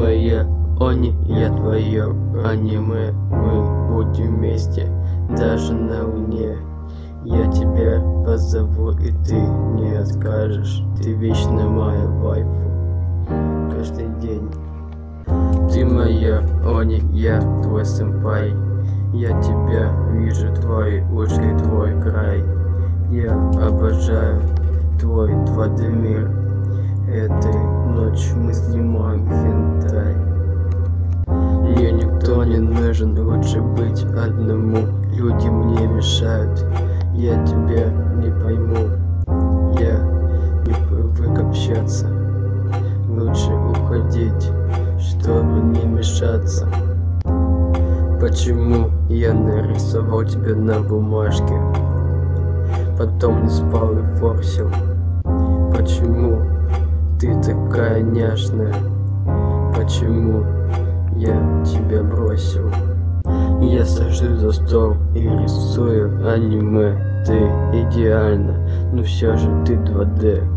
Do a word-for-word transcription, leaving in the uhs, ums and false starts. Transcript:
моя они, я твое аниме. Мы будем вместе, даже на луне. Я тебя позову, и ты не откажешь. Ты вечно моя вайфу, каждый день. Ты моя они, я твой сэмпай. Я тебя вижу, твои уши, твой край. Я обожаю твой два дэ мир. Этой ночью мы снимаем хентай. Мне никто не нужен, лучше быть одному. Люди мне мешают, я тебя не пойму. Я не привык общаться, лучше уходить, чтобы не мешаться. Почему я нарисовал тебя на бумажке, потом не спал и форсил? Почему ты такая няшная? Почему я тебя бросил? Я сажусь за стол и рисую аниме. Ты идеальна, но все же ты два дэ.